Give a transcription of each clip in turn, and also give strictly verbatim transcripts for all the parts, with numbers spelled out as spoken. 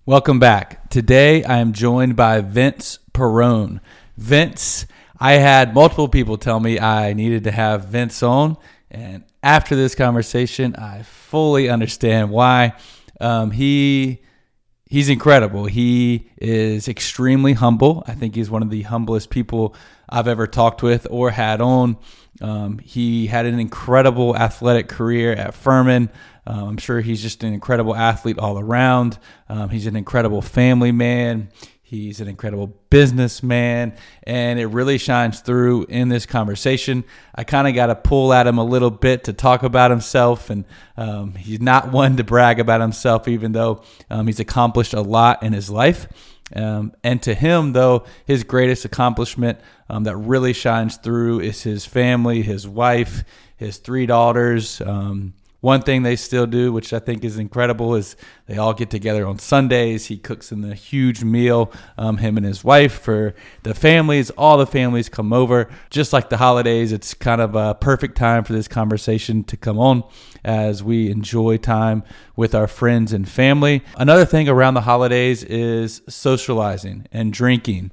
Welcome back. Today I am joined by Vince Perrone. Vince, I had multiple people tell me I needed to have Vince on, and after this conversation, I fully understand why. Um, he he's incredible. He is extremely humble. I think he's one of the humblest people I've ever talked with or had on. Um, he had an incredible athletic career at Furman. Um, I'm sure he's just an incredible athlete all around. Um, he's an incredible family man. He's an incredible businessman, and it really shines through in this conversation. I kind of got to pull at him a little bit to talk about himself, and um, he's not one to brag about himself, even though um, he's accomplished a lot in his life. Um, and to him, though, his greatest accomplishment um, that really shines through is his family, his wife, his three daughters. Um, One thing they still do, which I think is incredible, is they all get together on Sundays. He cooks them a huge meal, um, him and his wife, for the families. All the families come over. Just like the holidays, it's kind of a perfect time for this conversation to come on as we enjoy time with our friends and family. Another thing around the holidays is socializing and drinking.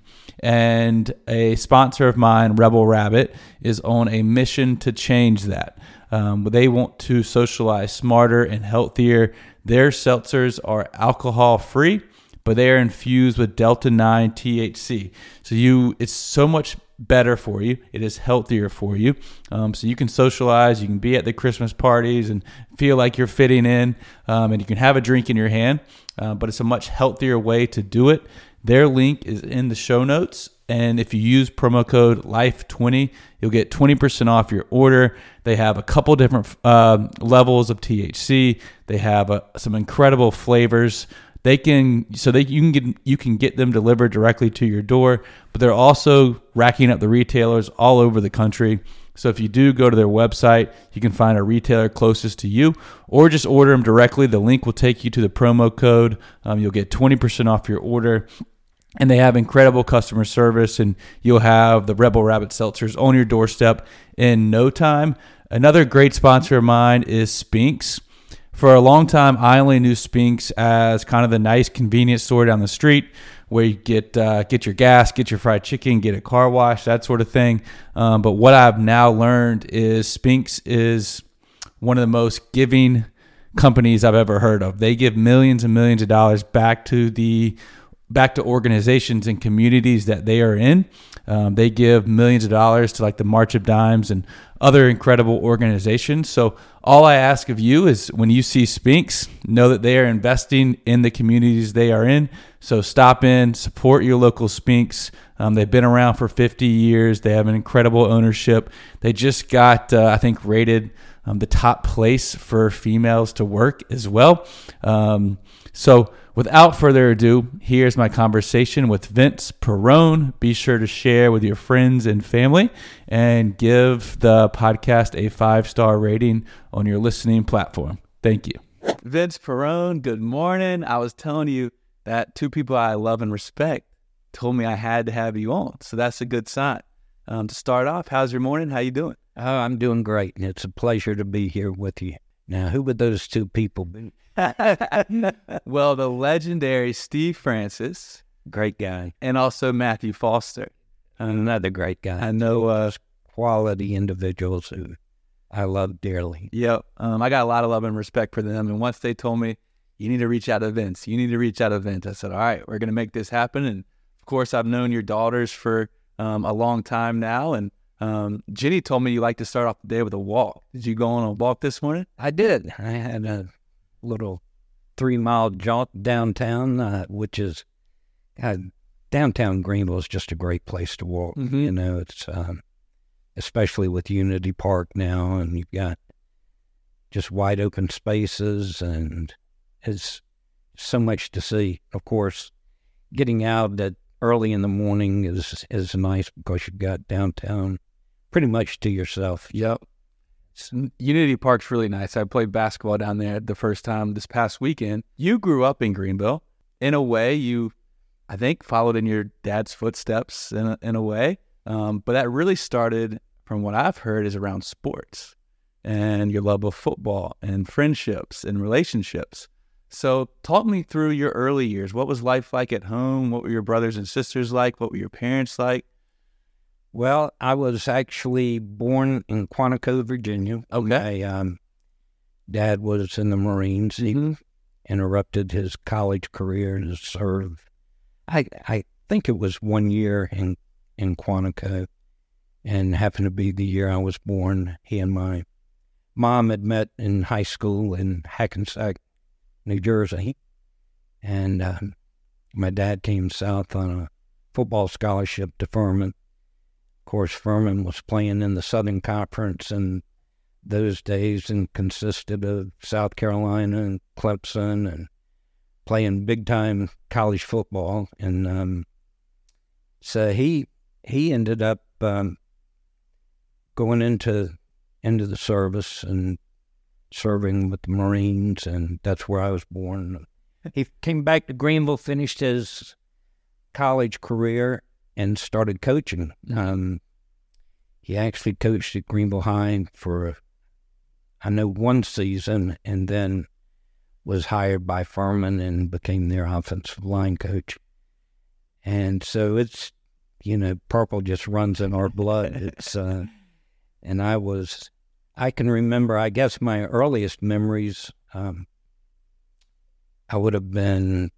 And a sponsor of mine, Rebel Rabbit, is on a mission to change that. Um, they want to socialize smarter and healthier. Their seltzers are alcohol-free, but they are infused with Delta nine T H C. So you, it's so much better for you. It is healthier for you. Um, so you can socialize. You can be at the Christmas parties and feel like you're fitting in, um, and you can have a drink in your hand, uh, but it's a much healthier way to do it. Their link is in the show notes. And if you use promo code life twenty, you'll get twenty percent off your order. They have a couple different uh, levels of T H C. They have uh, some incredible flavors. They can so they you can get you can get them delivered directly to your door, but they're also racking up the retailers all over the country. So if you do go to their website, you can find a retailer closest to you, or just order them directly. The link will take you to the promo code. Um, you'll get twenty percent off your order. And they have incredible customer service, and you'll have the Rebel Rabbit seltzers on your doorstep in no time. Another great sponsor of mine is Spinks. For a long time, I only knew Spinks as kind of the nice convenience store down the street where you get uh, get your gas, get your fried chicken, get a car wash, that sort of thing. Um, but what I've now learned is Spinks is one of the most giving companies I've ever heard of. They give millions and millions of dollars back to the back to organizations and communities that they are in. Um, they give millions of dollars to like the March of Dimes and other incredible organizations. So all I ask of you is when you see Spinks, know that they are investing in the communities they are in. So stop in, support your local Spinks. Um, they've been around for fifty years. They have an incredible ownership. They just got, uh, I think, rated um, the top place for females to work as well. Um, so without further ado, here's my conversation with Vince Perrone. Be sure to share with your friends and family and give the podcast a five-star rating on your listening platform. Thank you. Vince Perrone, good morning. I was telling you that two people I love and respect told me I had to have you on, so that's a good sign. Um, to start off, how's your morning? How you doing? Oh, I'm doing great. It's a pleasure to be here with you. Now, who would those two people be? Well, the legendary Steve Francis, Great guy. and also Matthew Foster. Another great guy. I know. Uh, Quality individuals who I love dearly. yep. Um, I got a lot of love and respect for them. And once they told me, you need to reach out to Vince. You need to reach out to Vince. I said, all right, we're going to make this happen. And of course, I've known your daughters for um, a long time now. And um, Jenny told me you like to start off the day with a walk. Did you go on a walk this morning? I did. I had a little three-mile jaunt downtown, uh, which is, uh, downtown Greenville is just a great place to walk. Mm-hmm. You know, it's um, especially with Unity Park now, and you've got just wide open spaces, and it's so much to see. Of course, getting out at early in the morning is is nice because you've got downtown pretty much to yourself. Yep. Unity Park's really nice. I played basketball down there the first time this past weekend. You grew up in Greenville. In a way, you, I think, followed in your dad's footsteps in a, in a way. Um, but that really started, from what I've heard, is around sports and your love of football and friendships and relationships. So talk me through your early years. What was life like at home? What were your brothers and sisters like? What were your parents like? Well, I was actually born in Quantico, Virginia. Okay. My um, dad was in the Marines. He Mm-hmm. interrupted his college career to serve. I I think it was one year in, in Quantico, and happened to be the year I was born. He and my mom had met in high school in Hackensack, New Jersey, and um, my dad came south on a football scholarship to Furman. Of course, Furman was playing in the Southern Conference in those days and consisted of South Carolina and Clemson and playing big-time college football. And um, so he he ended up um, going into into the service and serving with the Marines, and that's where I was born. He came back to Greenville, finished his college career, and started coaching. Um, he actually coached at Greenville High for, I know, one season, and then was hired by Furman and became their offensive line coach. And so it's, you know, purple just runs in our blood. It's, uh, and I was, I can remember, I guess my earliest memories, um, I would have been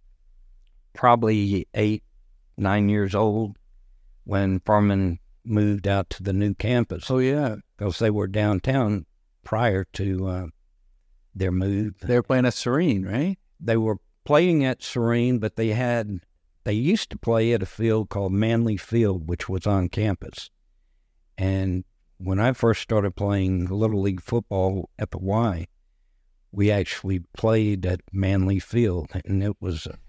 probably eight, nine years old when Furman moved out to the new campus. Oh, yeah. Because they were downtown prior to uh, their move. They were playing at Serene, right? They were playing at Serene, but they had, they used to play at a field called Manley Field, which was on campus. And when I first started playing Little League football at the Y, we actually played at Manley Field, and it was a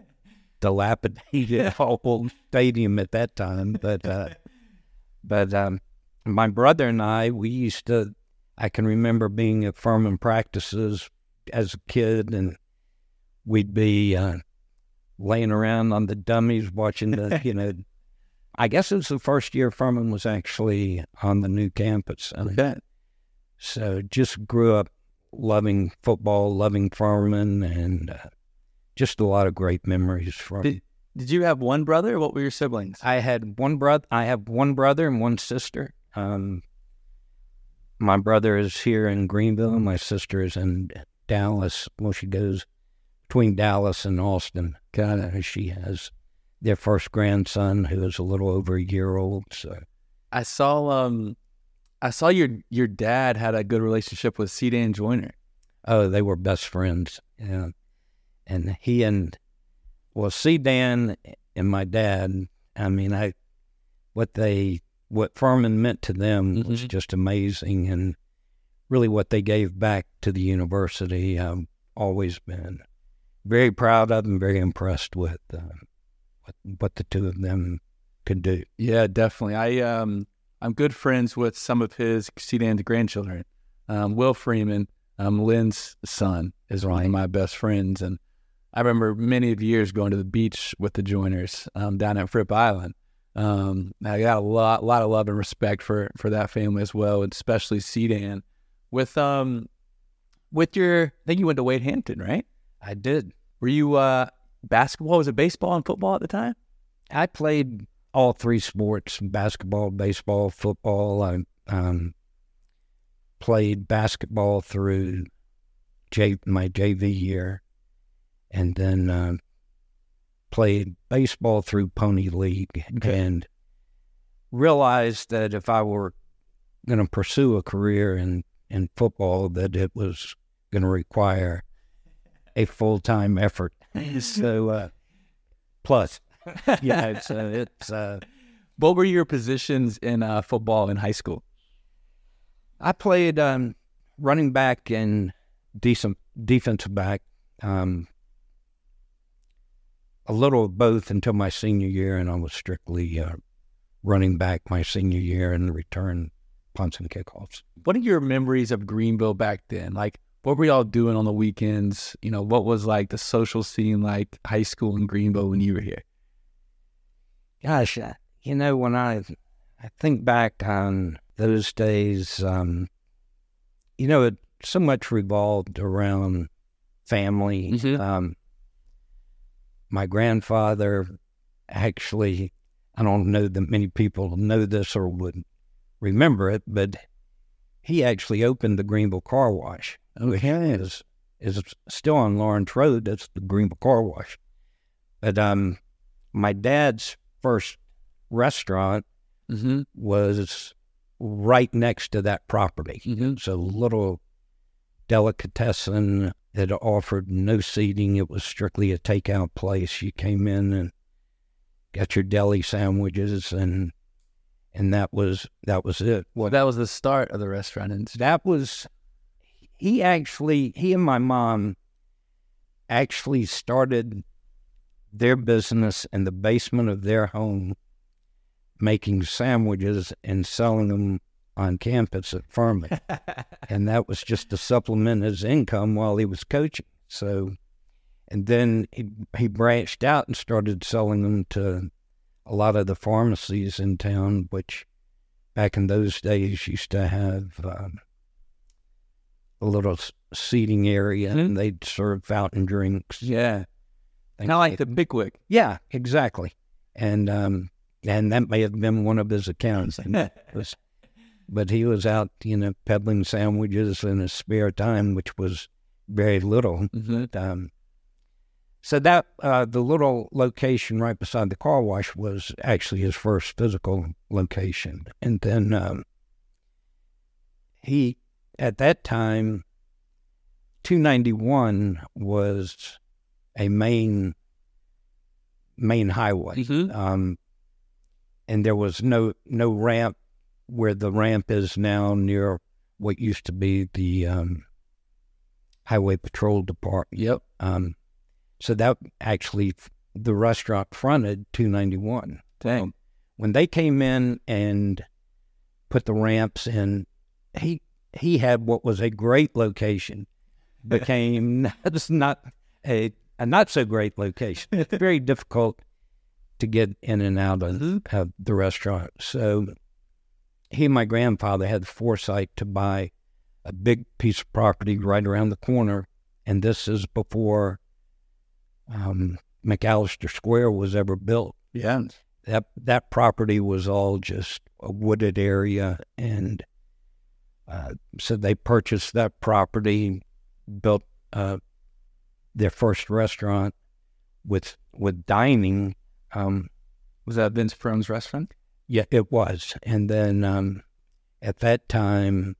dilapidated old stadium at that time. But uh, but um, my brother and I, we used to, I can remember being at Furman practices as a kid, and we'd be uh, laying around on the dummies watching the, you know, I guess it was the first year Furman was actually on the new campus. Okay. So just grew up loving football, loving Furman, and uh, just a lot of great memories from. Did, did you have one brother? What were your siblings? I had one brother. I have one brother and one sister. Um, my brother is here in Greenville. My sister is in Dallas. Well, she goes between Dallas and Austin. Got it. She has their first grandson, who is a little over a year old. So I saw um, I saw your your dad had a good relationship with C. Dan Joyner. Oh, they were best friends. Yeah. And he and, well, C. Dan and my dad, I mean, I, what they, what Furman meant to them mm-hmm. was just amazing. And really what they gave back to the university, I've always been very proud of and very impressed with uh, what, what the two of them could do. Yeah, definitely. I, um, I'm good friends with some of his C. Dan's grandchildren. Um, Will Freeman, um, Lynn's son, is right. one of my best friends. And I remember many of years going to the beach with the Joyners um, down at Fripp Island. Um, I got a lot, lot of love and respect for, for that family as well, and especially C. Dan. With um, with your, I think you went to Wade Hampton, right? I did. Were you uh, basketball? Was it baseball and football at the time? I played all three sports: basketball, baseball, football. I um, played basketball through J, my J V year. And then uh, played baseball through Pony League, okay. And realized that if I were going to pursue a career in, in football, that it was going to require a full-time effort. So, uh, plus, yeah, it's, uh, it's uh, what were your positions in uh, football in high school? I played um, running back and decent defensive back. Um, A little of both until my senior year, and I was strictly uh, running back my senior year and return punts and kickoffs. What are your memories of Greenville back then? Like, what were y'all doing on the weekends? You know, what was like the social scene like high school in Greenville when you were here? Gosh, you know, when I I think back on those days, um, you know, it so much revolved around family. Mm-hmm. Um, my grandfather actually, I don't know that many people know this or would remember it, but he actually opened the Greenville Car Wash. Okay. Is is still on Lawrence Road. That's the Greenville Car Wash. But um, my dad's first restaurant Mm-hmm. was right next to that property. Mm-hmm. So little delicatessen that offered no seating. It was strictly a takeout place. You came in and got your deli sandwiches, and and that was that was it. Well, that was the start of the restaurant. And That was he actually he and my mom actually started their business in the basement of their home, making sandwiches and selling them on campus at Furman. And that was just to supplement his income while he was coaching. So, and then he, he branched out and started selling them to a lot of the pharmacies in town, which back in those days used to have um, a little s- seating area, Mm-hmm. and they'd serve fountain drinks. yeah, Things kind of like like- the Pickwick. Yeah, exactly. And um, and that may have been one of his accounts. And it was- but he was out, you know, peddling sandwiches in his spare time, which was very little. Mm-hmm. Um, so that uh, the little location right beside the car wash was actually his first physical location. And then um, he, at that time, two ninety-one was a main main highway. Mm-hmm. Um, and there was no no ramp where the ramp is now near what used to be the um, Highway Patrol Department. Yep. Um, so that actually, the restaurant fronted two ninety-one. Dang. When they came in and put the ramps in, he he had what was a great location, became not, not a, a not so great location. It's very difficult to get in and out of, of the restaurant. So he and my grandfather had the foresight to buy a big piece of property right around the corner, and this is before um, McAllister Square was ever built. Yeah. That that property was all just a wooded area, and uh, so they purchased that property, built uh, their first restaurant with with dining. Um, Was that Vince Perone's restaurant? yeah, it was, and then um, at that time,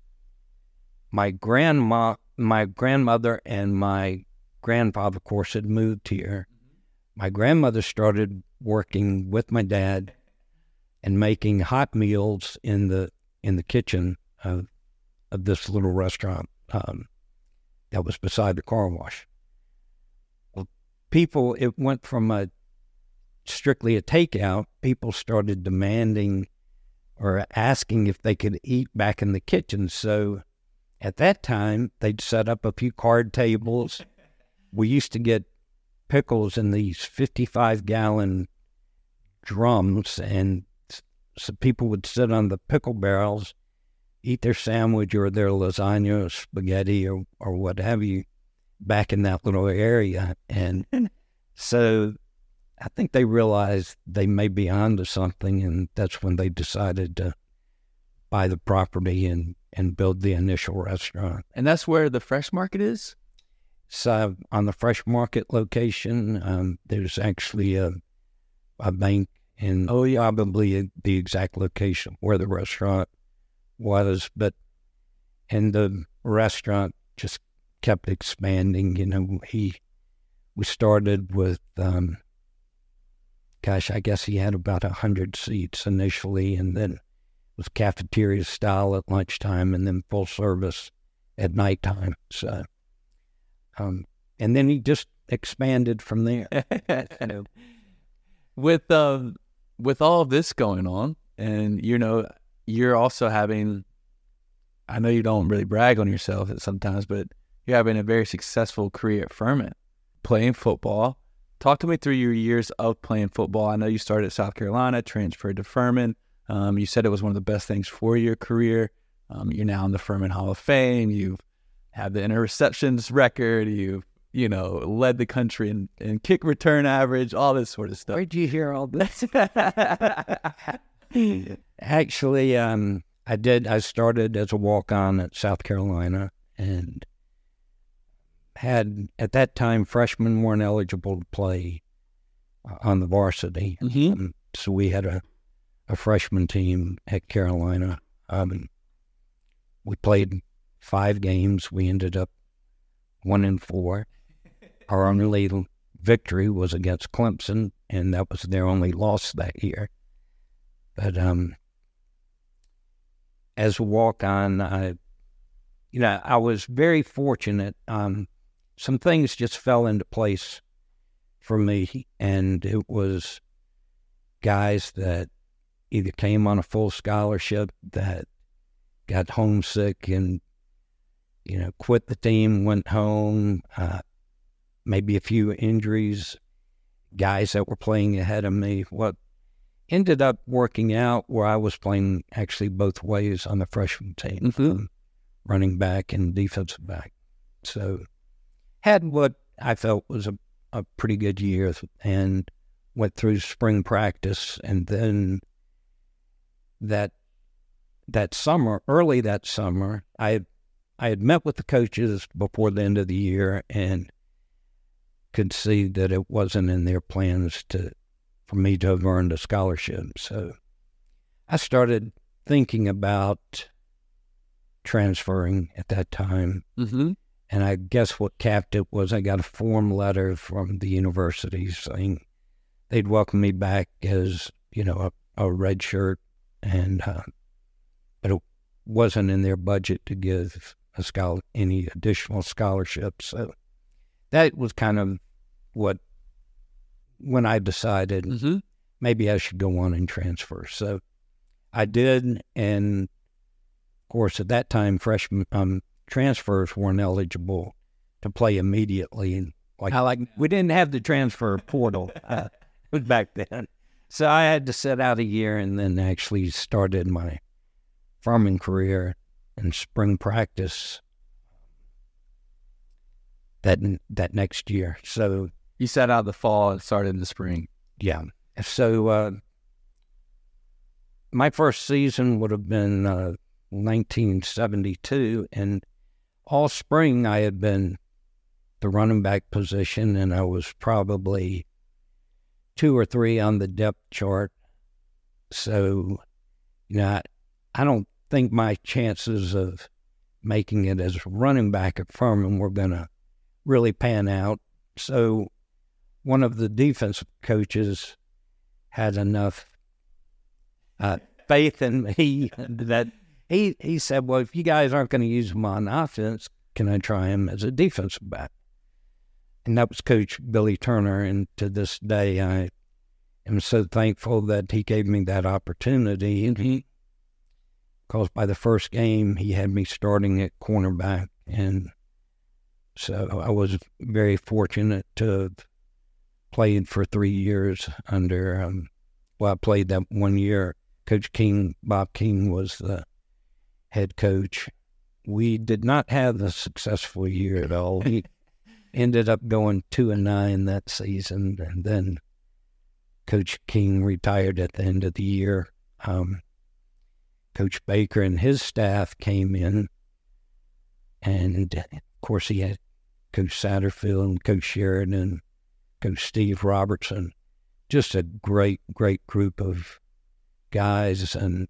my grandma, my grandmother, and my grandfather, of course, had moved here. My grandmother started working with my dad and making hot meals in the in the kitchen of of this little restaurant um, that was beside the car wash. Well, people, it went from a strictly a takeout. People started demanding or asking if they could eat back in the kitchen. So at that time, they'd set up a few card tables. We used to get pickles in these fifty-five gallon drums, and so people would sit on the pickle barrels, eat their sandwich or their lasagna or spaghetti or, or what have you back in that little area. And so I think they realized they may be onto something, and that's when they decided to buy the property and, and build the initial restaurant. And that's where the Fresh Market is? So on the Fresh Market location, um, there's actually a a bank in Oh, yeah. probably the exact location where the restaurant was, but and the restaurant just kept expanding. You know, he we started with, um, gosh, I guess he had about a hundred seats initially, and then it was cafeteria style at lunchtime, and then full service at nighttime. So. Um, and then he just expanded from there. with um, with all of this going on, and you know, you're also having. I know you don't really brag on yourself sometimes, but you're having a very successful career at Furman, playing football. Talk to me through your years of playing football. I know you started at South Carolina, transferred to Furman. Um, you said it was one of the best things for your career. Um, you're now in the Furman Hall of Fame. You've have the interceptions record. You you know led the country in, in kick return average, all this sort of stuff. Where'd you hear all this? Actually, um, I did. I started as a walk-on at South Carolina, and had at that time freshmen weren't eligible to play uh, on the varsity, Mm-hmm. um, so we had a, a freshman team at Carolina. Um, we played five games. We ended up one and four. Our only victory was against Clemson, and that was their only loss that year. But um, as a walk-on, I, you know, I was very fortunate. Um, some things just fell into place for me, and it was guys that either came on a full scholarship that got homesick and, you know, quit the team, went home, uh, maybe a few injuries, guys that were playing ahead of me. What ended up working out where I was playing actually both ways on the freshman team, Mm-hmm. running back and defensive back. So had what I felt was a, a pretty good year, and went through spring practice, and then that that summer, early that summer, I had, I had met with the coaches before the end of the year and could see that it wasn't in their plans to for me to have earned a scholarship. So I started thinking about transferring at that time. Mm-hmm. And I guess what capped it was I got a form letter from the university saying they'd welcome me back as, you know, a, a red shirt, and uh, but it wasn't in their budget to give a scholar any additional scholarships. So that was kind of what when I decided Mm-hmm. maybe I should go on and transfer. So I did, and of course at that time freshman um, transfers weren't eligible to play immediately. Like, I like we didn't have the transfer portal uh, back then. So I had to sit out a year and then actually started my farming career in spring practice that that next year. So you sat out the fall and started in the spring. yeah. So uh, my first season would have been uh, nineteen seventy-two, and all spring I had been the running back position, and I was probably two or three on the depth chart. So, you know, I, I don't think my chances of making it as a running back at Furman were going to really pan out. So one of the defensive coaches had enough uh, faith in me that he, he said, well, if you guys aren't going to use him on offense, can I try him as a defensive back? And that was Coach Billy Turner, and to this day, I am so thankful that he gave me that opportunity. And he, because by the first game, he had me starting at cornerback, and so I was very fortunate to have played for three years under, um, well, I played that one year. Coach King, Bob King, was the head coach. We did not have a successful year at all. He ended up going two and nine that season, and then Coach King retired at the end of the year. Um, Coach Baker and his staff came in, and of course he had Coach Satterfield and Coach Sheridan, Coach Steve Robertson, just a great, great group of guys and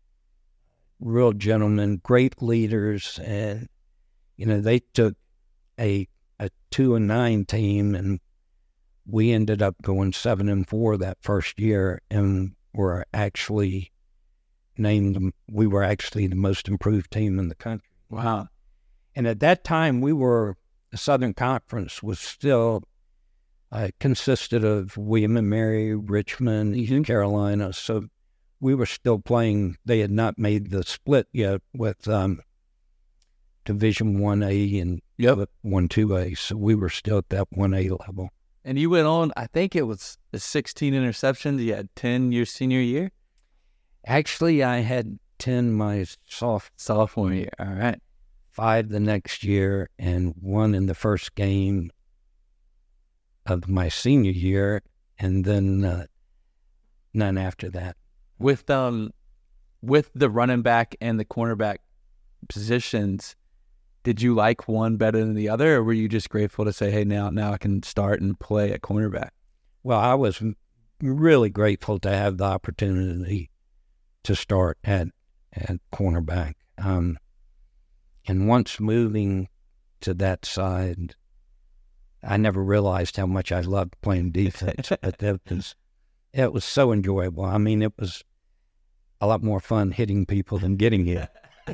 real gentlemen, great leaders. And, you know, they took a a two and nine team, and we ended up going seven and four that first year, and were actually named, we were actually the most improved team in the country. Wow. And at that time, we were, the Southern Conference was still uh, consisted of William and Mary, Richmond, Eastern Carolina. So we were still playing. They had not made the split yet with um, Division one A and Yep. one two A. So we were still at that one A level. And you went on, I think it was sixteen interceptions. You had ten your senior year? Actually, I had ten my soft Sophomore year. All right. five the next year, and one in the first game of my senior year, and then uh, none after that. With um, with the running back and the cornerback positions, did you like one better than the other, or were you just grateful to say, hey, now now I can start and play at cornerback? Well, I was really grateful to have the opportunity to start at, at cornerback. Um, and once moving to that side, I never realized how much I loved playing defense, but that was, it was so enjoyable. I mean, it was a lot more fun hitting people than getting hit.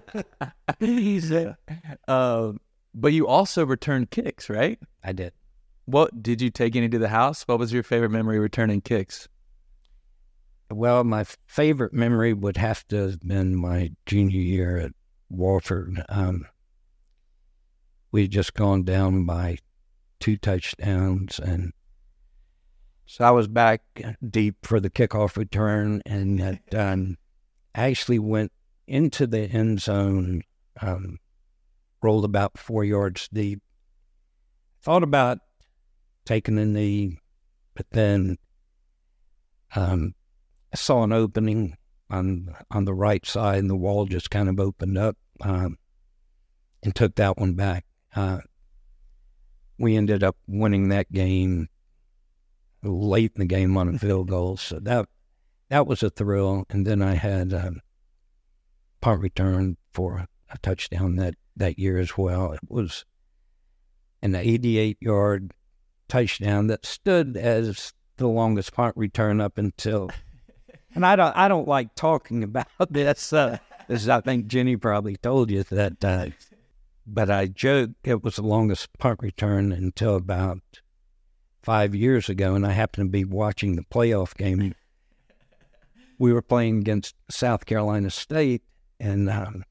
uh, but you also returned kicks, right? I did. What did you take any to the house? What was your favorite memory returning kicks? Well, my favorite memory would have to have been my junior year at Wofford. Um, we'd just gone down by two touchdowns, and so I was back deep for the kickoff return, and that, um, actually went into the end zone, um, rolled about four yards deep. Thought about taking the knee, but then um, I saw an opening on on the right side, and the wall just kind of opened up, um, and took that one back. Uh, we ended up winning that game late in the game on a field goal, so that that was a thrill. And then I had a punt return for a touchdown that, that year as well. It was an eighty-eight yard touchdown that stood as the longest punt return up until, and I don't I don't like talking about this, uh, as I think Jenny probably told you that, uh, but I joke it was the longest punt return until about five years ago, and I happened to be watching the playoff game. We were playing against South Carolina State, and um,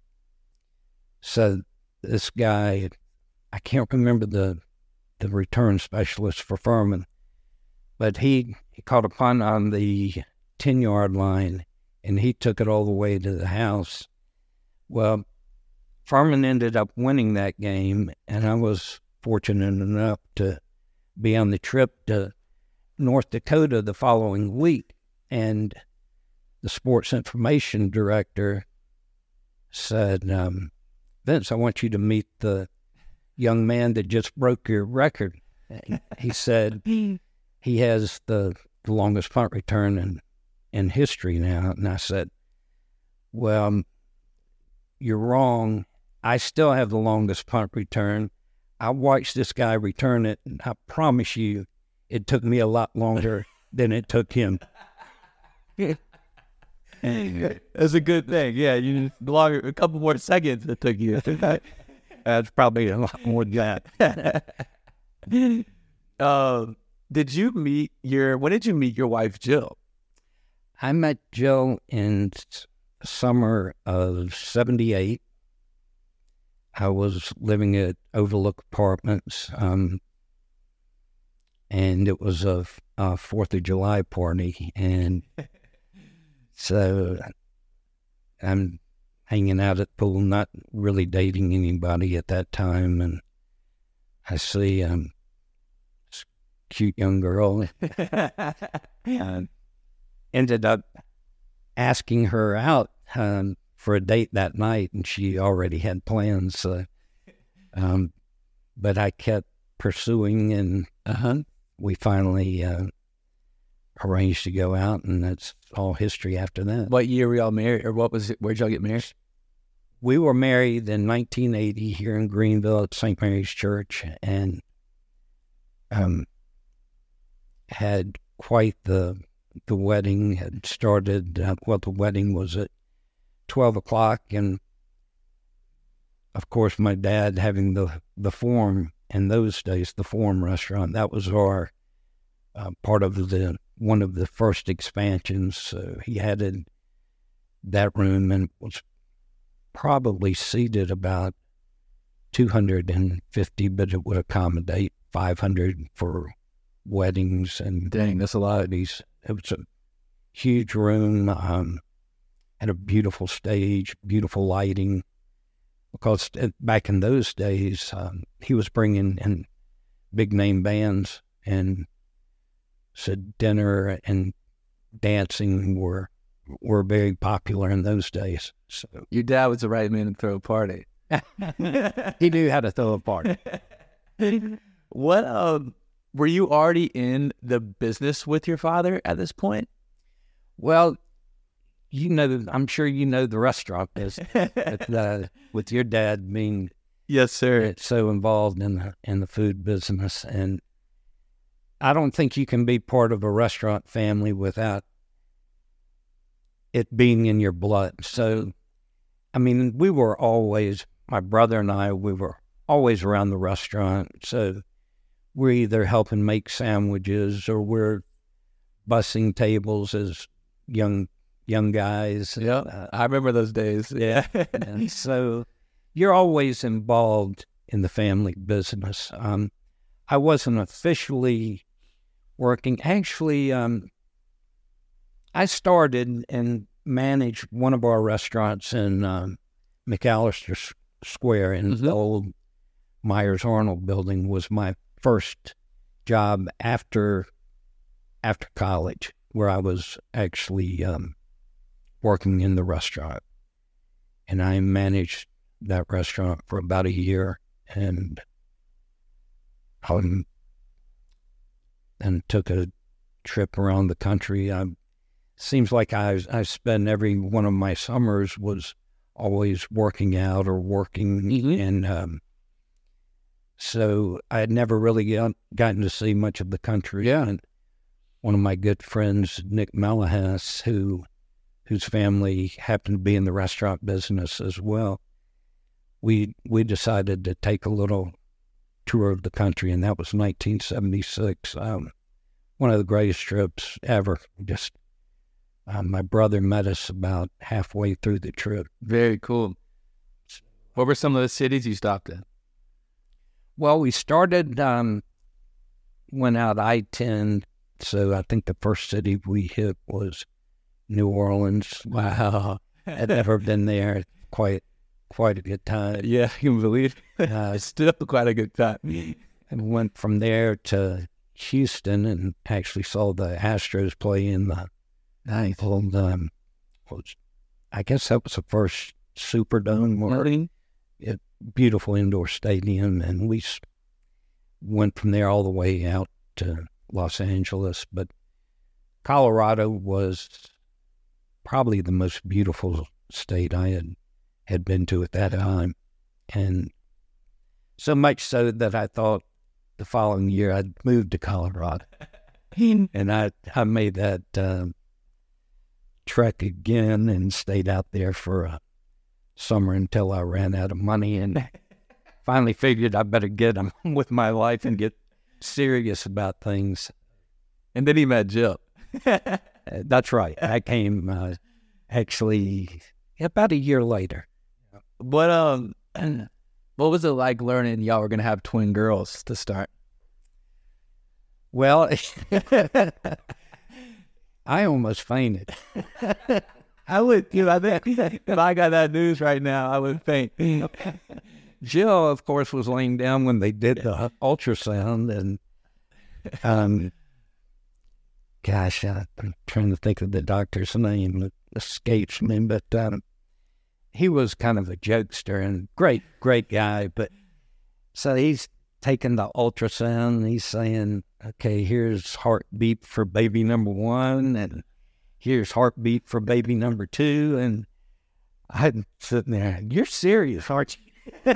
so this guy, I can't remember the the return specialist for Furman, but he, he caught a punt on the ten-yard line, and he took it all the way to the house. Well, Furman ended up winning that game, and I was fortunate enough to be on the trip to North Dakota the following week, and the sports information director said, um, Vince, I want you to meet the young man that just broke your record. He said he has the, the longest punt return in, in history now. And I said, well, you're wrong. I still have the longest punt return. I watched this guy return it, and I promise you it took me a lot longer than it took him. That's a good thing. Yeah, you longer, a couple more seconds it took you. That's probably a lot more than that. uh, did you meet your, when did you meet your wife, Jill? I met Jill in summer of seventy-eight. I was living at Overlook Apartments, um, and it was a, a Fourth of July party, and so I'm hanging out at the pool, not really dating anybody at that time, and I see um, this cute young girl, and ended up asking her out um, for a date that night, and she already had plans. So, um, but I kept pursuing, and uh-huh, we finally uh, arranged to go out, and that's all history after that. What year were y'all married, or what was it? Where'd y'all get married? We were married in nineteen eighty here in Greenville at Saint Mary's Church, and um, had quite the the wedding. Had started, uh, well, the wedding was at twelve o'clock, and of course my dad having the, the Forum, in those days, the Forum restaurant, that was our uh, part of the, one of the first expansions. So he had in that room and was probably seated about two hundred fifty, but it would accommodate five hundred for weddings. And dang, that's a lot of these. It was a huge room, um, had a beautiful stage, beautiful lighting, because it, back in those days, um, he was bringing in big name bands, and so dinner and dancing were were very popular in those days. So Your dad was the right man to throw a party. he knew how to throw a party. What um were you already in the business with your father at this point? Well, you know, I'm sure you know the restaurant business with, uh, with your dad being Yes, sir. so involved in the, in the food business. And I don't think you can be part of a restaurant family without it being in your blood. So, I mean, we were always, my brother and I, we were always around the restaurant. So we're either helping make sandwiches or we're bussing tables as young young guys. Yeah, Uh, I remember those days. Yeah. and so you're always involved in the family business. Um, I wasn't officially working. Actually, um, I started and managed one of our restaurants in um, McAllister S- Square in Mhm. the old Myers Arnold building. Was my first job after after college, where I was actually um, working in the restaurant. And I managed that restaurant for about a year, and um, and took a trip around the country. I seems like I I spent every one of my summers was always working out or working, Mhm. and um, so I had never really got, gotten to see much of the country. Yeah. And one of my good friends, Nick Malahas, who whose family happened to be in the restaurant business as well, we we decided to take a little tour of the country, and that was nineteen seventy-six. Um, one of the greatest trips ever. Just uh, my brother met us about halfway through the trip. Very cool. What were some of the cities you stopped in? Well, we started, um, went out I ten, so I think the first city we hit was New Orleans. Wow. I'd never been there. Quite, quite a good time. Yeah, you can believe it. Uh, It's still quite a good time. and went from there to Houston and actually saw the Astros play in the Nice. old, um, was, I guess that was the first Superdome, or Mm-hmm. beautiful indoor stadium. And we s- went from there all the way out to Los Angeles. But Colorado was probably the most beautiful state I had, had been to at that time. And so much so that I thought the following year I'd moved to Colorado. And I, I made that um, trek again and stayed out there for a summer until I ran out of money, and finally figured I better get on with my life and get serious about things. And then he met Jill. Uh, that's right. I came uh, actually about a year later. What um, what was it like learning y'all were gonna have twin girls to start? Well, I almost fainted. I would, you know, I think if I got that news right now, I would faint. Jill, of course, was laying down when they did the ultrasound, and um, gosh, I, I'm trying to think of the doctor's name. It escapes me, but um, he was kind of a jokester and great, great guy. But so he's taking the ultrasound, and he's saying, "Okay, here's heartbeat for baby number one, and here's heartbeat for baby number two." And I'm sitting there, "You're serious, aren't you?"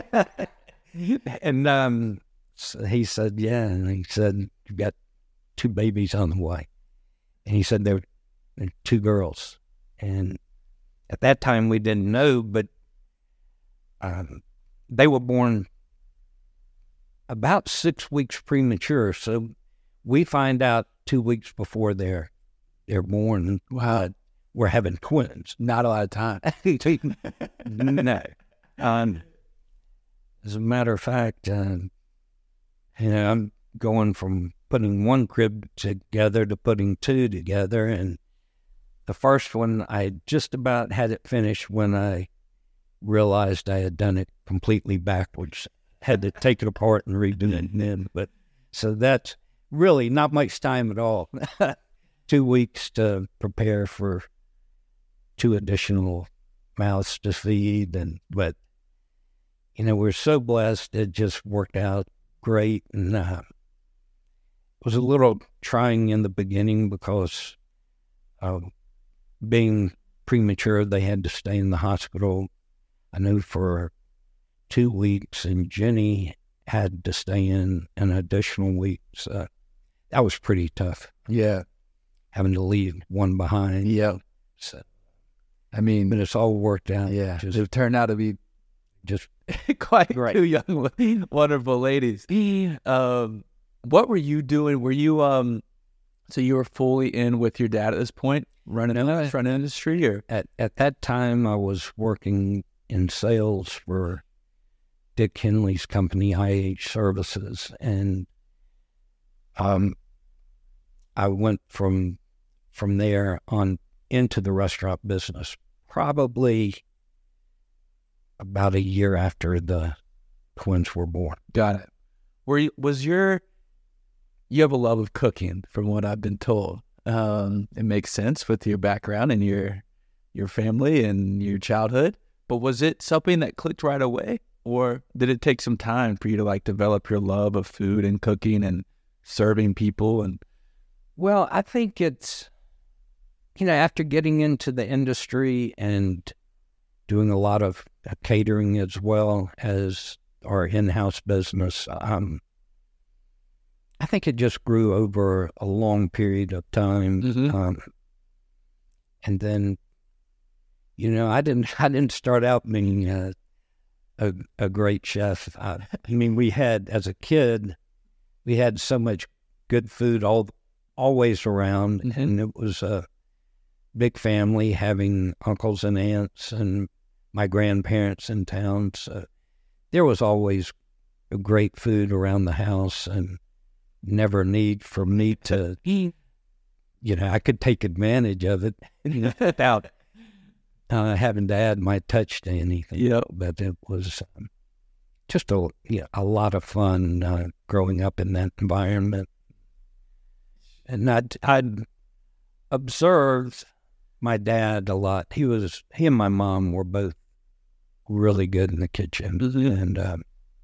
And um, so he said, "Yeah." And he said, "You've got two babies on the way." And he said, "They're, they're two girls." And at that time, we didn't know, but um, they were born about six weeks premature. So we find out two weeks before they're they're born. Wow, we're having twins. Not a lot of time. No. Um, as a matter of fact, uh, you know, I'm going from putting one crib together to putting two together, and the first one I just about had it finished when I realized I had done it completely backwards. Had to take it apart and redo it then. But so that's really not much time at all. Two weeks to prepare for two additional mouths to feed, and but you know we're so blessed. It just worked out great, and uh, it was a little trying in the beginning because uh, being premature, they had to stay in the hospital. I know for two weeks, and Jenny had to stay in an additional week. So that was pretty tough. Yeah. Having to leave one behind. Yeah. So, I mean, but it's all worked out. yeah, Just, they've turned out to be just quite Right. two young, wonderful ladies. Um, what were you doing? Were you, um, so you were fully in with your dad at this point, running No, the I- front industry, or? at, at that time, I was working in sales for Dick Henley's company, I H Services. And um, I went from from there on into the restaurant business, probably about a year after the twins were born. Got it. Were you, was your, you have a love of cooking from what I've been told. Um, it makes sense with your background and your, your family and your childhood, but was it something that clicked right away, or did it take some time for you to like develop your love of food and cooking and serving people? And Well, I think it's, you know, after getting into the industry and doing a lot of catering as well as our in-house business, um, I think it just grew over a long period of time. Mhm. Um, and then, you know, I didn't, I didn't start out being a, a, a great chef. I, I mean, we had, as a kid, we had so much good food all always around, Mhm. and it was a big family, having uncles and aunts and my grandparents in town. So there was always great food around the house, and never need for me to, you know, I could take advantage of it without uh, having to add my touch to anything. Yep. But it was um, just a, yeah, a lot of fun uh, growing up in that environment. And I'd, I'd observed my dad a lot. He was, he and my mom were both really good in the kitchen. Mhm. And um,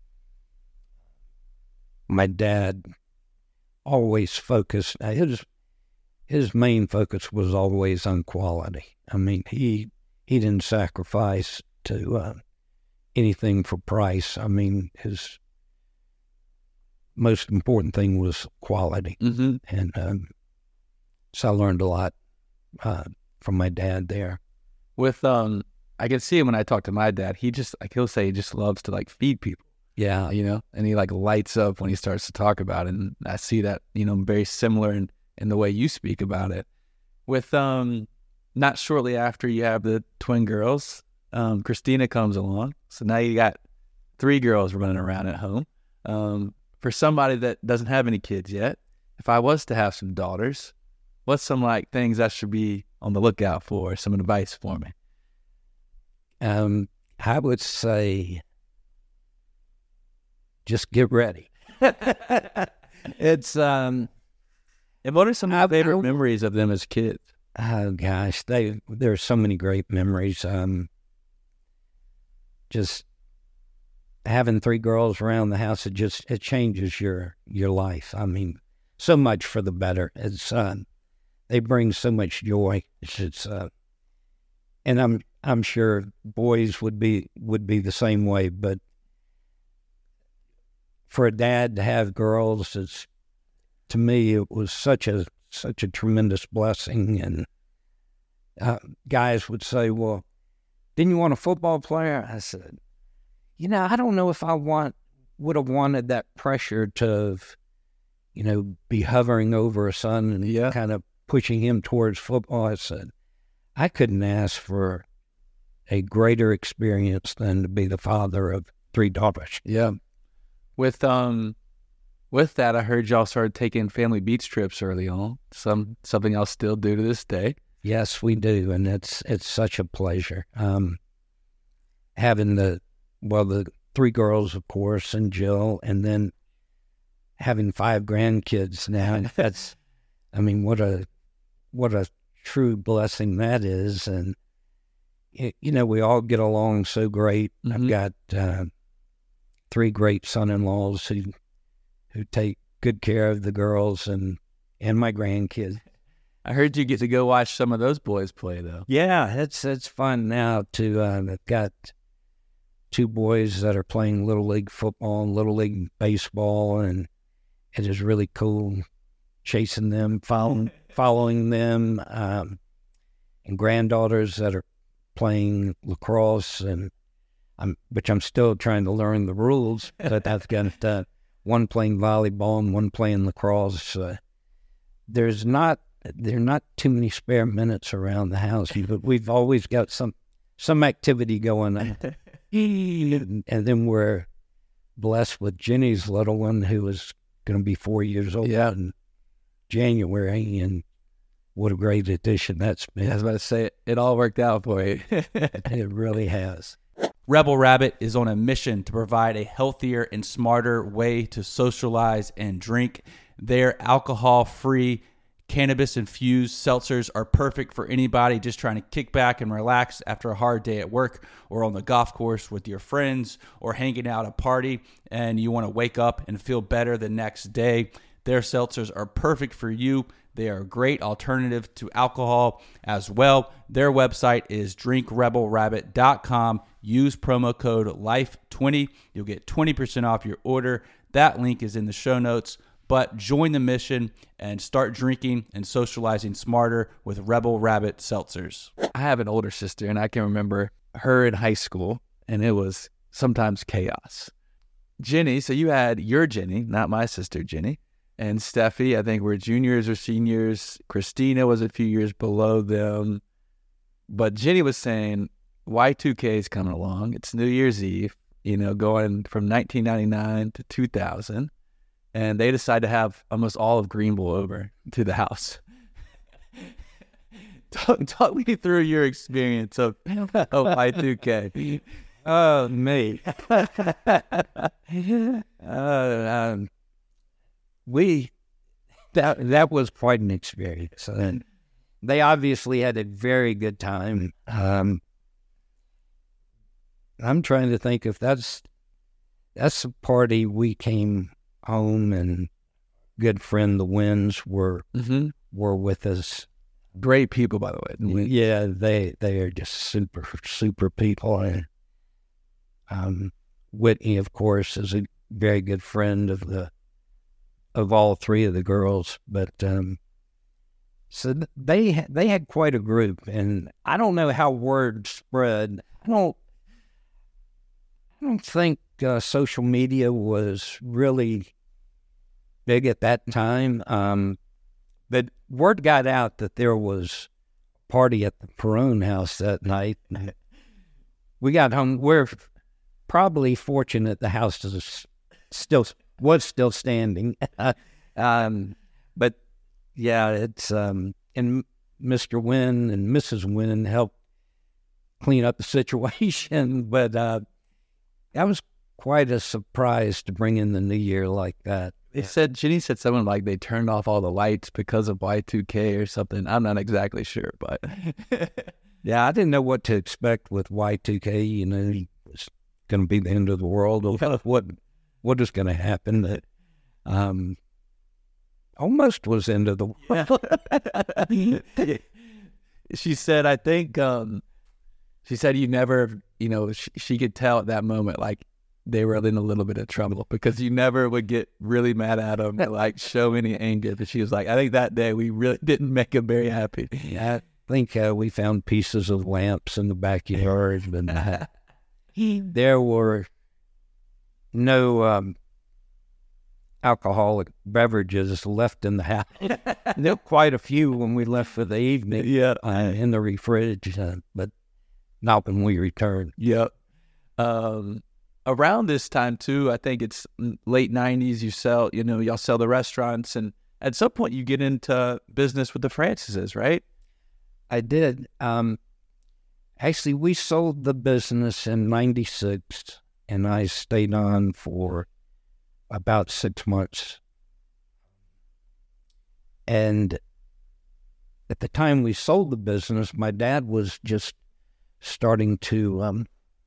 my dad always focused, uh, his, his main focus was always on quality. I mean, he, he didn't sacrifice to uh, anything for price. I mean, his most important thing was quality. Mm-hmm. And um, so I learned a lot uh, from my dad there. With, um, I can see him when I talk to my dad, he just, like, he'll say he just loves to, like, feed people. Yeah. You know, and he like lights up when he starts to talk about it. And I see that, you know, very similar in, in the way you speak about it. With, um, not shortly after you have the twin girls, um, Christina comes along. So now you got three girls running around at home. Um, for somebody that doesn't have any kids yet, if I was to have some daughters, what's some like things I should be on the lookout for? Some advice for me? Um, I would say just get ready. It's, um, And what are some I- favorite I- memories of them as kids? oh gosh, they, there's so many great memories. Um, just having three girls around the house, it just, it changes your, your life. I mean, so much for the better. It's, uh, they bring so much joy. It's, it's uh, and I'm, I'm sure boys would be, would be the same way, but for a dad to have girls, it's, to me, it was such a, such a tremendous blessing. And uh, guys would say, well, didn't you want a football player? I said, you know, I don't know if I want, would have wanted that pressure to, you know, be hovering over a son and Yeah. kind of pushing him towards football. I said, I couldn't ask for a greater experience than to be the father of three daughters. Yeah. With um, with that, I heard y'all started taking family beach trips early on. Some something I'll still do to this day. Yes, we do, and it's it's such a pleasure. Um, having the well, the three girls, of course, and Jill, and then having five grandkids now. That's, I mean, what a what a true blessing that is. And it, you know, we all get along so great. Mm-hmm. I've got uh, three great son-in-laws who who take good care of the girls and and my grandkids. I heard you get to go watch some of those boys play, though. Yeah, it's it's fun now to. Uh, I've got two boys that are playing Little League football and Little League baseball, and it is really cool chasing them, following, following them, um, and granddaughters that are playing lacrosse, and I'm, which I'm still trying to learn the rules, but I've got uh, one playing volleyball and one playing lacrosse. Uh, there's not there are not too many spare minutes around the house, but we've always got some some activity going on. And, and then we're blessed with Jenny's little one, who is going to be four years old Yeah. in January, and what a great addition that's been. I was about to say, it, it all worked out for you. It really has. Rebel Rabbit is on a mission to provide a healthier and smarter way to socialize and drink. Their alcohol-free, cannabis-infused seltzers are perfect for anybody just trying to kick back and relax after a hard day at work or on the golf course with your friends or hanging out at a party, and you want to wake up and feel better the next day. Their seltzers are perfect for you. They are a great alternative to alcohol as well. Their website is drink rebel rabbit dot com. Use promo code life twenty. You'll get twenty percent off your order. That link is in the show notes. But join the mission and start drinking and socializing smarter with Rebel Rabbit seltzers. I have an older sister, and I can remember her in high school, and it was sometimes chaos. Jenny, so you had your Jenny, not my sister Jenny, and Steffi, I think were juniors or seniors. Christina was a few years below them. But Jenny was saying, Y two K is coming along. It's New Year's Eve, you know, going from nineteen ninety-nine to two thousand. And they decided to have almost all of Greenville over to the house. talk, talk me through your experience of, of Y two K. Oh, me. uh, um, we, that, that was quite an experience. And they obviously had a very good time. Um, I'm trying to think if that's, that's a party we came home, and good friend the Winds were Mm-hmm. were with us. Great people, by the way. Yeah, they they are just super super people. And um, Whitney, of course, is a very good friend of the of all three of the girls. But um, so they they had quite a group, and I don't know how word spread. I don't I don't think uh, social media was really big at that time. Um, but word got out that there was a party at the Perone house that night. We got home. We're probably fortunate the house is still was still standing. um, but yeah, it's um, and Mister Wynn and Missus Wynn helped clean up the situation. But uh, that was quite a surprise to bring in the new year like that. They said, Jenny said something like they turned off all the lights because of Y two K or something. I'm not exactly sure, but yeah, I didn't know what to expect with Y two K. You know, it's going to be the end of the world, or what what is going to happen. That um, almost was the end of the world. She said, I think, um, she said you never, you know, she, she could tell at that moment, like, they were in a little bit of trouble because you never would get really mad at them, like show any anger. But she was like, I think that day we really didn't make him very happy. Yeah, I think uh, we found pieces of lamps in the backyard, and uh, there were no um, alcoholic beverages left in the house. There were quite a few when we left for the evening, Yeah. uh, in the refrigerator, uh, but not when we returned. Yep. Um, around this time too, I think it's late nineties. You sell, you know, y'all sell the restaurants, and at some point you get into business with the Francises, right? I did. Um, actually, we sold the business in ninety-six, and I stayed on for about six months. And at the time we sold the business, my dad was just starting to, um,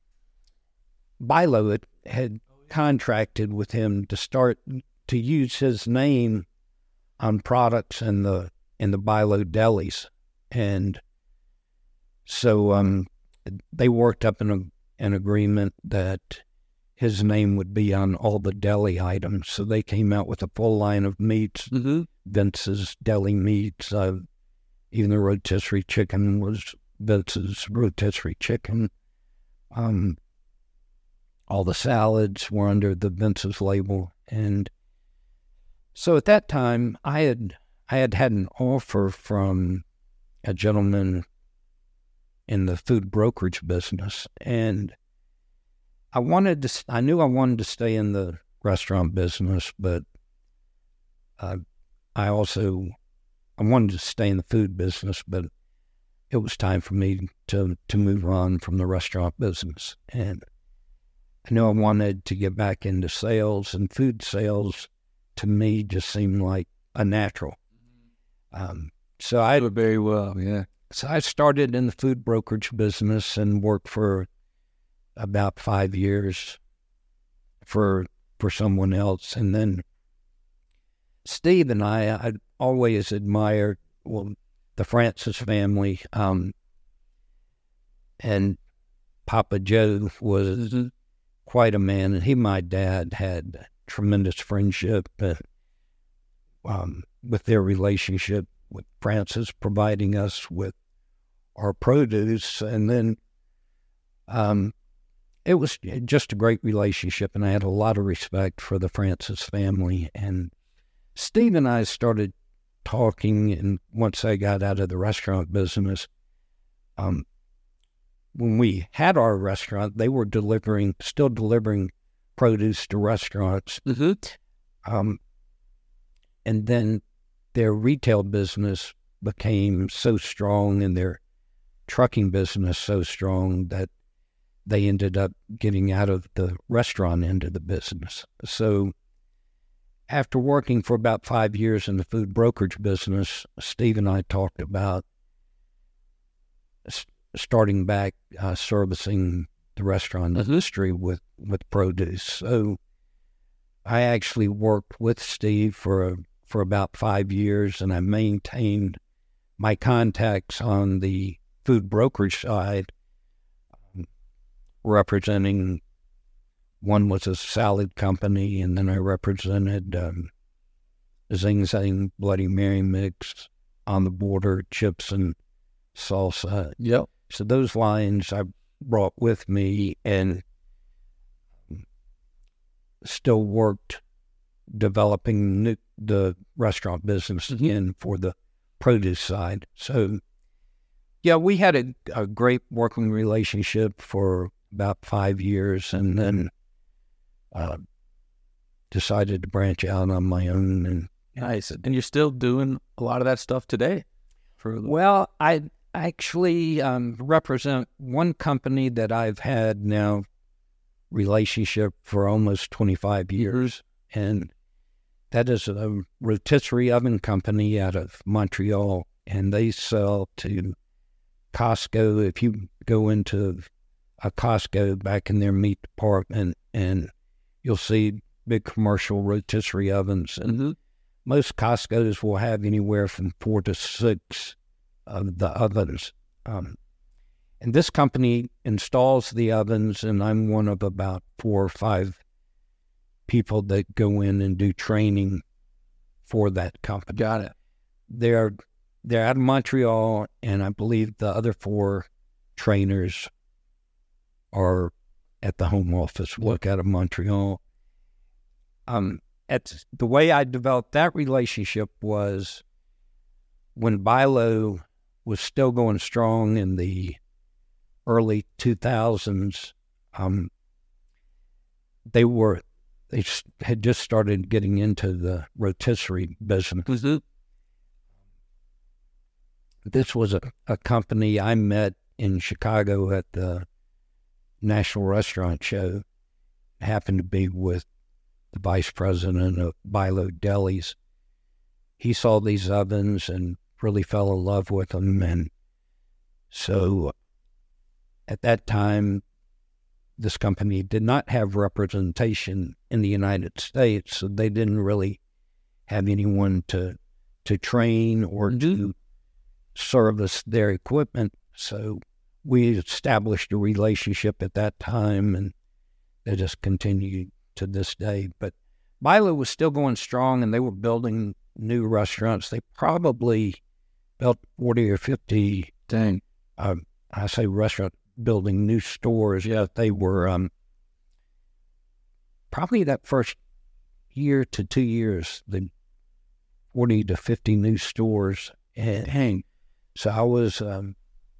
Bilo had, had contracted with him to start to use his name on products in the in the Bilo delis. And so um, they worked up an, an agreement that his name would be on all the deli items. So they came out with a full line of meats, Mm-hmm. Vince's Deli Meats. Uh, even the rotisserie chicken was Vince's rotisserie chicken. Um, all the salads were under the Vince's label. And so at that time, I had I had had an offer from a gentleman in the food brokerage business, and I wanted to. I knew I wanted to stay in the restaurant business, but uh, I also I wanted to stay in the food business. But it was time for me to to move on from the restaurant business, and I knew I wanted to get back into sales, and food sales to me just seemed like a natural. Um, so I Do it very well, yeah. So I started in the food brokerage business and worked for about five years for for someone else. And then Steve and I, I always admired, well, the Francis family. Um, and Papa Joe was quite a man. And he and my dad had tremendous friendship and, um, with their relationship with Francis providing us with our produce. And then um, it was just a great relationship, and I had a lot of respect for the Francis family. And Steve and I started talking, and once I got out of the restaurant business, um, when we had our restaurant, they were delivering, still delivering produce to restaurants. Mm-hmm. Um, and then their retail business became so strong and their trucking business so strong that they ended up getting out of the restaurant end of the business. So after working for about five years in the food brokerage business, Steve and I talked about s- starting back uh, servicing the restaurant Mm-hmm. industry with, with produce. So I actually worked with Steve for a for about five years, and I maintained my contacts on the food brokerage side, um, representing, one was a salad company, and then I represented um, Zing Zang Bloody Mary Mix, On the Border, chips and salsa. Yep. So those lines I brought with me and still worked developing new, the restaurant business Mm-hmm. again for the produce side. So, yeah, we had a, a great working relationship for about five years, and then uh, decided to branch out on my own. And Nice. And you're still doing a lot of that stuff today? For well, I actually um, represent one company that I've had now relationship for almost twenty-five years, and that is a rotisserie oven company out of Montreal, and they sell to Costco. If you go into a Costco back in their meat department, and you'll see big commercial rotisserie ovens, and Mm-hmm. most Costco's will have anywhere from four to six of the ovens. Um, and this company installs the ovens, and I'm one of about four or five people that go in and do training for that company. Got it. They're they're out of Montreal, and I believe the other four trainers are at the home office, work out of Montreal. Um, at the way I developed that relationship was when Bilo was still going strong in the early two thousands. Um, they were they s- had just started getting into the rotisserie business. Mm-hmm. This was a, a company I met in Chicago at the National Restaurant Show, happened to be with the vice president of Bilo Delis. He saw these ovens and really fell in love with them. And so at that time, this company did not have representation in the United States, so they didn't really have anyone to to train or to service their equipment. So we established a relationship at that time, and they just continued to this day. But Bilo was still going strong, and they were building new restaurants. They probably built forty or fifty, Dang. uh, I say restaurant, building new stores. Yeah, they were um, probably that first year to two years, the forty to fifty new stores. And Dang. so I was um,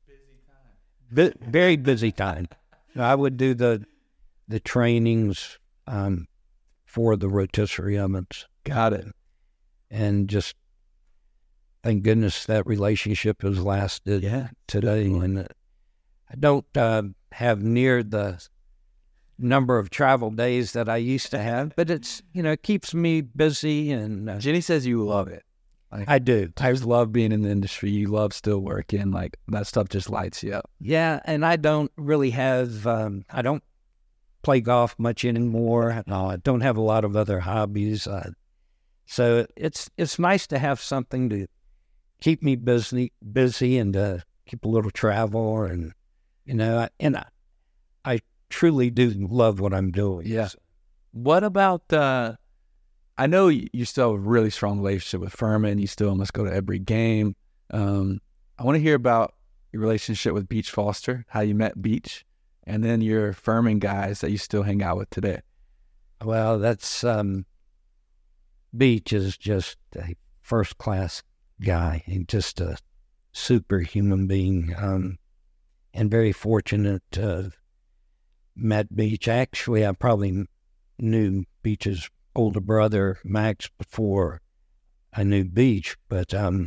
bu- very busy time. I would do the the trainings um, for the rotisserie ovens. Got it. And just thank goodness that relationship has lasted Yeah. today. And uh, I don't uh, have near the number of travel days that I used to have, but it's, you know, it keeps me busy, and uh, Jenny says you love it. Like, I do. I just love being in the industry. You love still working. Like, that stuff just lights you up. Yeah, and I don't really have, um, I don't play golf much anymore. No, I don't have a lot of other hobbies. Uh, so it's it's nice to have something to keep me busy, busy, and uh, keep a little travel, and you know, I- and I, I truly do love what I'm doing. Yeah. What about, uh, I know you you still have a really strong relationship with Furman. You still almost go to every game. Um, I want to hear about your relationship with Beach Foster, how you met Beach, and then your Furman guys that you still hang out with today. Well, that's um, Beach is just a first class guy. He's just a superhuman being, um, and very fortunate to have met Beach. Actually, I probably knew Beach's older brother, Max, before I knew Beach. But um,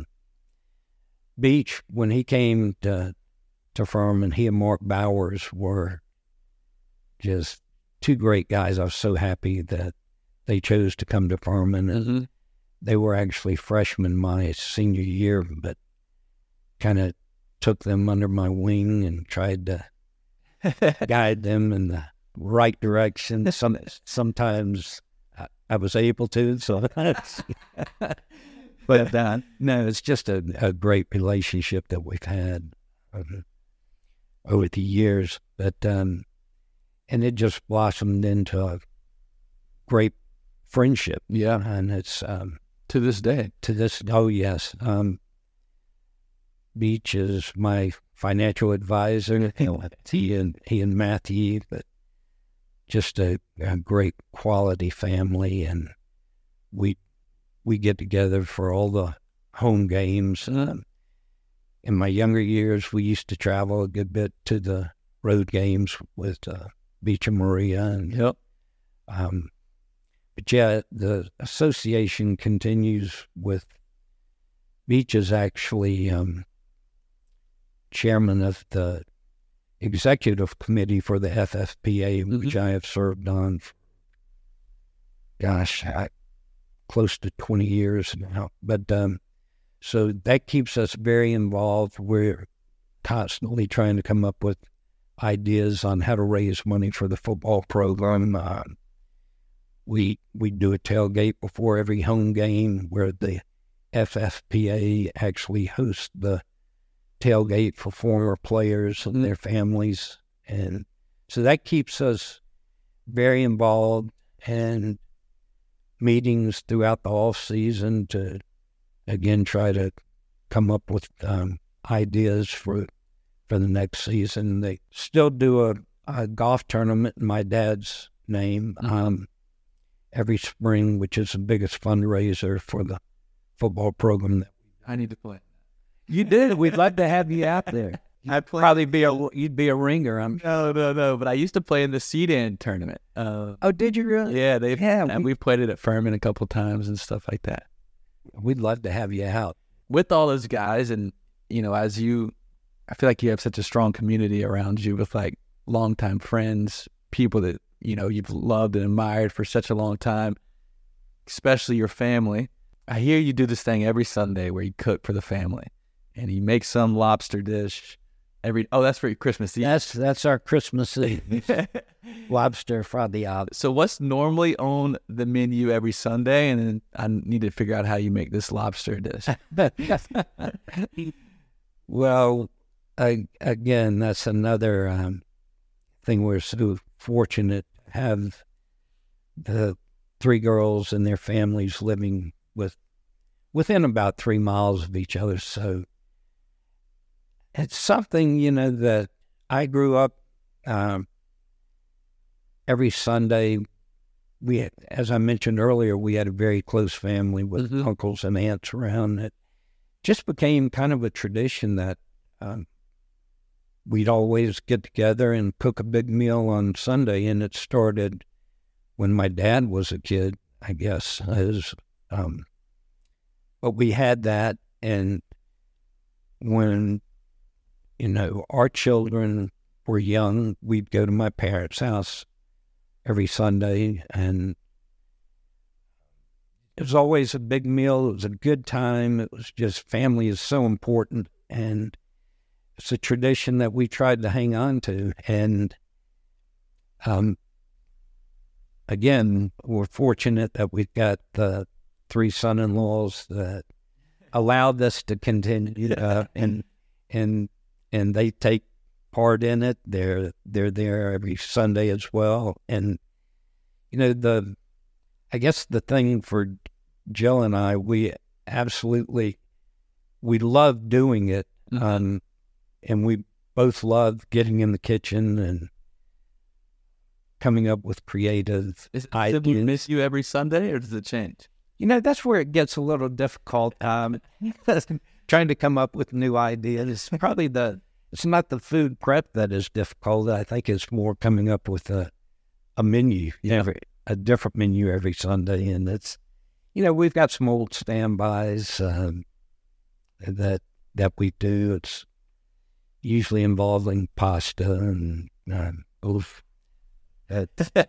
Beach, when he came to, to Furman, he and Mark Bowers were just two great guys. I was so happy that they chose to come to Furman. And Mm-hmm. they were actually freshmen my senior year, but kind of took them under my wing and tried to guide them in the right direction. Some sometimes I, I was able to, so but uh, no, it's just a, a great relationship that we've had over, over the years. But um, and it just blossomed into a great friendship, Yeah, and it's um, to this day. to this. Oh yes, um, Beach is my financial advisor. he and he and Matthew, but just a, a great quality family, and we we get together for all the home games. Um, in my younger years, we used to travel a good bit to the road games with uh, Beach and Maria, and Yep. um, but yeah, the association continues with Beach is actually um, chairman of the executive committee for the F F P A, Mhm. which I have served on for, gosh, I, close to twenty years now. But um, so that keeps us very involved. We're constantly trying to come up with ideas on how to raise money for the football program. Uh, we we do a tailgate before every home game where the F F P A actually hosts the tailgate for former players and their families. And so that keeps us very involved, and meetings throughout the off season to, again, try to come up with um, ideas for for the next season. They still do a, a golf tournament in my dad's name um, every spring, which is the biggest fundraiser for the football program. I need to play. You did. We'd love to have you out there. I play. Probably be a you'd be a ringer. I'm. No, no, no. But I used to play in the C-Dan tournament. Uh, Oh, did you really? yeah, they Yeah, and we- we played it at Furman a couple times and stuff like that. We'd love to have you out. With all those guys, and you know, as you, I feel like you have such a strong community around you with like longtime friends, people that you know, you've loved and admired for such a long time, especially your family. I hear you do this thing every Sunday where you cook for the family and you make some lobster dish every, oh, that's for your Christmas Eve. That's that's our Christmas Eve. Lobster fra diavolo. So what's normally on the menu every Sunday? And then I need to figure out how you make this lobster dish. Well, I, again, that's another um, thing. We're so fortunate to have the three girls and their families living with within about three miles of each other. So it's something, you know, that I grew up um, every Sunday. We, had, as I mentioned earlier, we had a very close family with Mm-hmm. uncles and aunts around. It just became kind of a tradition that um, we'd always get together and cook a big meal on Sunday. And it started when my dad was a kid, I guess. As, um, but we had that, and when, you know, our children were young, we'd go to my parents' house every Sunday, and it was always a big meal. It was a good time. It was just, family is so important, and it's a tradition that we tried to hang on to. And um, again, we're fortunate that we've got the three son-in-laws that allowed us to continue, uh, and and and they take part in it. They're they're there every Sunday as well. And you know, the I guess the thing for Jill and I, we absolutely we love doing it, Mm-hmm. um, and we both love getting in the kitchen and coming up with creative Is it ideas. simply miss you every Sunday, or does it change? You know, that's where it gets a little difficult. Um, trying to come up with new ideas. Probably the it's not the food prep that is difficult. I think it's more coming up with a a menu, you know, a different menu every Sunday. And it's, you know, we've got some old standbys um, that that we do. It's usually involving pasta and um, oof, uh,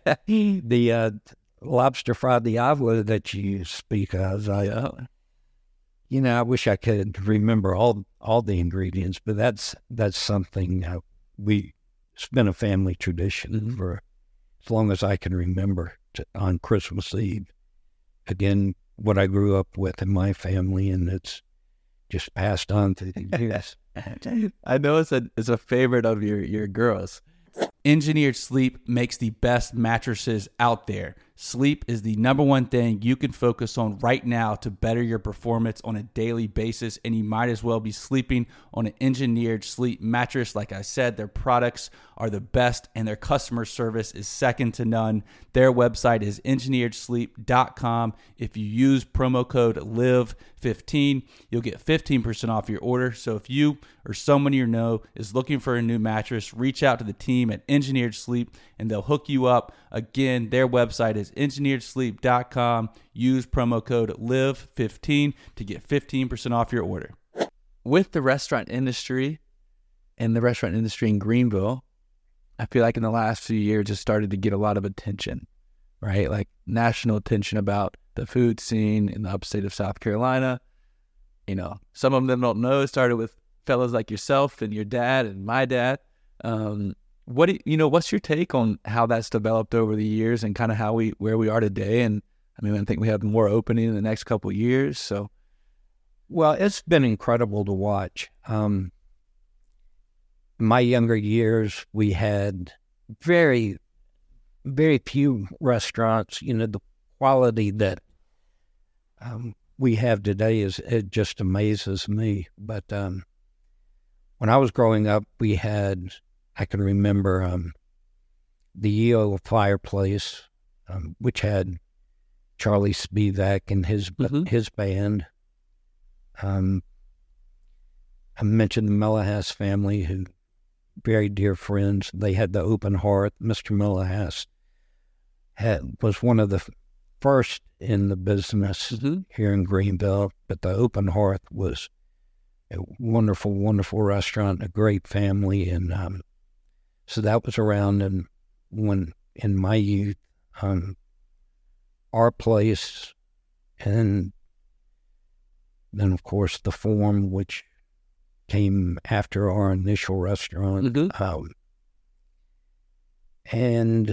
the uh, lobster fra diavolo that you speak of. I, uh, you know, I wish I could remember all all the ingredients, but that's that's something uh, we. It's been a family tradition Mm-hmm. for as long as I can remember. To, on Christmas Eve, again, what I grew up with in my family, and it's just passed on to the years. I know it's a it's a favorite of your your girls. Engineered Sleep makes the best mattresses out there. Sleep is the number one thing you can focus on right now to better your performance on a daily basis, and you might as well be sleeping on an Engineered Sleep mattress. Like I said, their products are the best, and their customer service is second to none. Their website is engineered sleep dot com. If you use promo code live fifteen, you'll get fifteen percent off your order. So if you or someone you know is looking for a new mattress, reach out to the team at Engineered Sleep, and they'll hook you up. Again, their website is engineered sleep dot com. Use promo code live fifteen to get fifteen percent off your order. With the restaurant industry and the restaurant industry in Greenville, I feel like in the last few years it started to get a lot of attention, right? Like national attention about the food scene in the upstate of South Carolina. You know, some of them don't know. It started with fellows like yourself and your dad and my dad. Um, what do you, you know? What's your take on how that's developed over the years and kind of how we where we are today? And I mean, I think we have more opening in the next couple of years. So, Well, it's been incredible to watch. Um, in my younger years, we had very, very few restaurants. You know, the quality that um, we have today is it just amazes me. But um, when I was growing up, we had, I can remember um, the E O Fireplace, um, which had Charlie Spivak and his Mhm. his band. Um, I mentioned the Mellahas family, who very dear friends. They had the Open Hearth. Mister Mellahas had was one of the first in the business Mhm. here in Greenville, but the Open Hearth was a wonderful, wonderful restaurant, a great family, and um, so that was around. And when in my youth. Um, our place, and then, of course, the Forum, which came after our initial restaurant. Mm-hmm. Um, and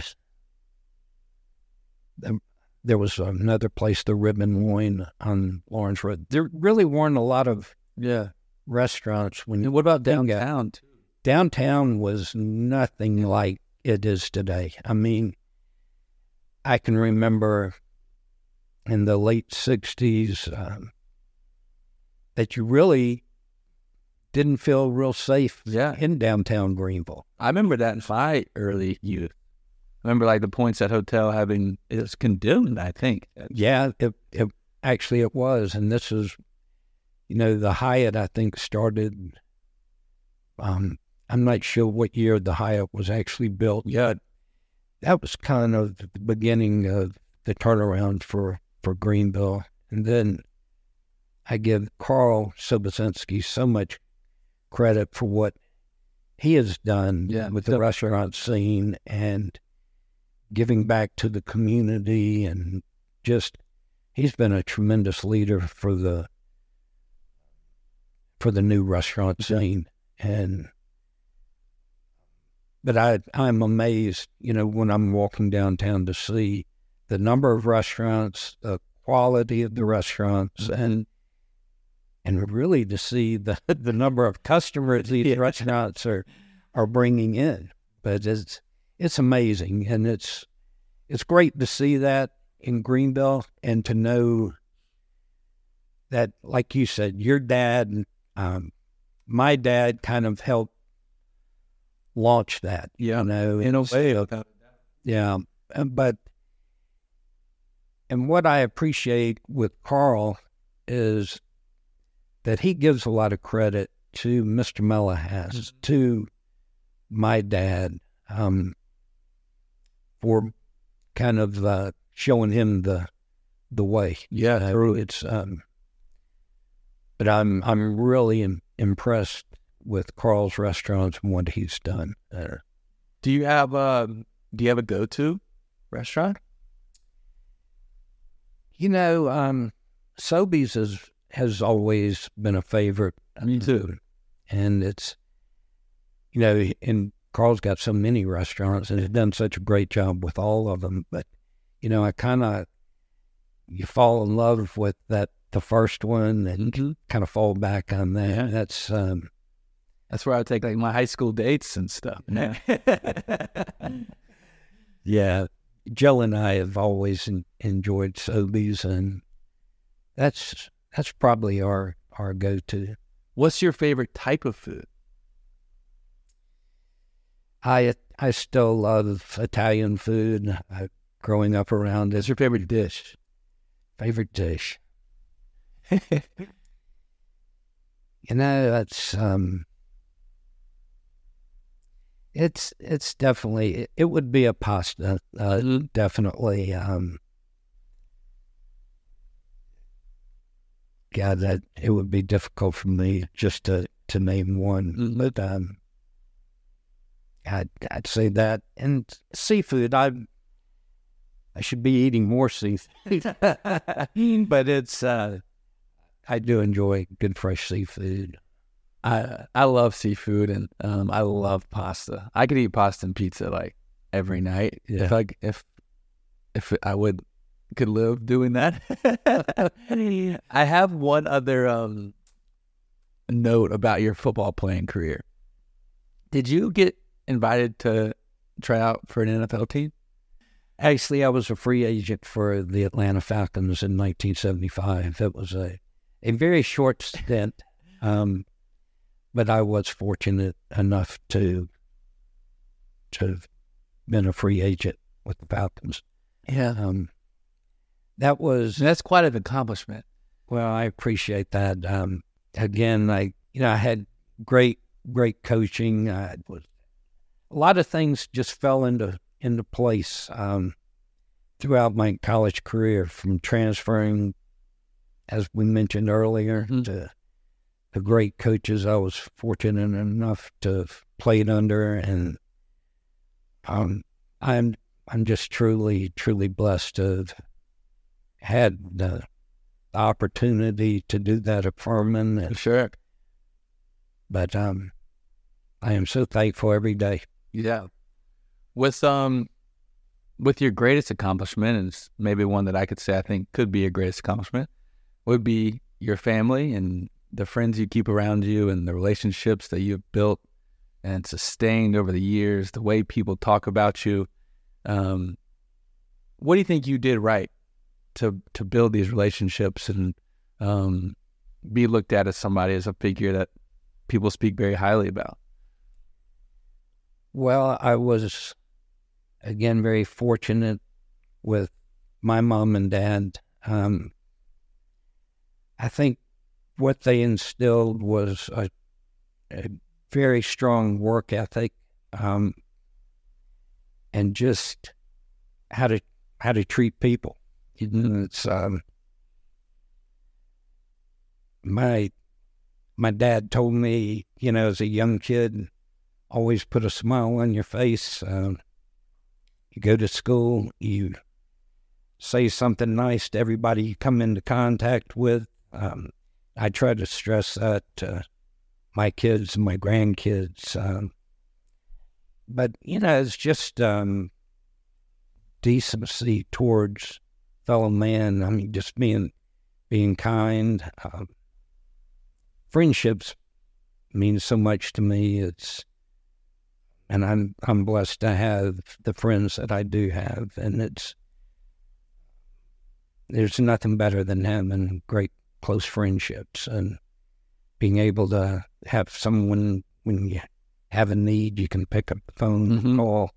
the, there was another place, the Rib and Loin on Lawrence Road. There really weren't a lot of Yeah. restaurants when And what about Think of- downtown? too? downtown was nothing like it is today. I mean, I can remember in the late sixties um, that you really didn't feel real safe Yeah. in downtown Greenville. I remember that in my early youth. I remember like the Poinsett Hotel having, it was condemned, I think. Yeah, it, it actually it was. And this is, you know, the Hyatt, I think, started, um, I'm not sure what year the Hyatt was actually built. Yeah. That was kind of the beginning of the turnaround for, for Greenville. And then I give Carl Sobocinski so much credit for what he has done Yeah. with the So- restaurant scene and giving back to the community, and just he's been a tremendous leader for the for the new restaurant scene. And but I I'm amazed, you know, when I'm walking downtown to see the number of restaurants, the quality of the restaurants, and and really to see the the number of customers these Yeah. restaurants are are bringing in. But it's it's amazing, and it's it's great to see that in Greenville, and to know that, like you said, your dad, um, my dad, kind of helped launch that. Yeah. You know, In a It's- way. without- yeah, uh, but and what I appreciate with Carl is that he gives a lot of credit to Mister Mellahas, to my dad, um, for kind of uh, showing him the the way. Yeah. Uh, True. it's um, but I'm I'm really im- impressed with Carl's restaurants and what he's done there. Do you have um do you have a go-to restaurant? You know, um, Sobeys has has always been a favorite. Me too. And it's, you know, and Carl's got so many restaurants and has done such a great job with all of them. But, you know, I kind of, you fall in love with that, the first one, and Mhm. kind of fall back on that. Yeah. That's, um, That's where I take like my high school dates and stuff. Yeah. yeah, Joe and I have always en- enjoyed Sobeys, and that's, that's probably our, our go-to. What's your favorite type of food? I I still love Italian food. I, growing up around What's it, your favorite dish? favorite dish. You know, that's um, it's it's definitely it, it would be a pasta. Uh, Mhm. Definitely. Um, God, that it would be difficult for me just to to name one. Mhm. But um, I'd I'd say that, and seafood. I I should be eating more seafood, but it's uh, I do enjoy good fresh seafood. I I love seafood and um I love pasta. I could eat pasta and pizza like every night Yeah. if I if if I would could live doing that. I have one other um note about your football playing career. Did you get invited to try out for an N F L team? Actually, I was a free agent for the Atlanta Falcons in nineteen seventy-five. It was a a very short stint, um, but I was fortunate enough to to have been a free agent with the Falcons. Yeah. Um, that was That's quite an accomplishment. well. I appreciate that. Um, again, I you know I had great great coaching. I was a lot of things just fell into into place um, throughout my college career, from transferring, as we mentioned earlier, Mhm. to the great coaches I was fortunate enough to have played under, and um, I'm I'm just truly, truly blessed to have had the opportunity to do that at Furman. And, Sure. but um, I am so thankful every day. Yeah. With um, with your greatest accomplishment, and it's maybe one that I could say I think could be your greatest accomplishment, would be your family and the friends you keep around you and the relationships that you've built and sustained over the years, the way people talk about you. Um, what do you think you did right to to build these relationships and um, be looked at as somebody, as a figure that people speak very highly about? Well, I was, again, very fortunate with my mom and dad. Um, I think what they instilled was a, a very strong work ethic, um, and just how to how to treat people. You know, it's um, my my dad told me, you know, as a young kid, always put a smile on your face. Um, you go to school, you say something nice to everybody you come into contact with. Um, I try to stress that to my kids and my grandkids. Um, but, you know, it's just um, decency towards fellow man. I mean, just being being kind. Um, friendships mean so much to me. It's and I'm I'm blessed to have the friends that I do have, and it's there's nothing better than having great close friendships and being able to have someone when you have a need, you can pick up the phone, Mm-hmm. call,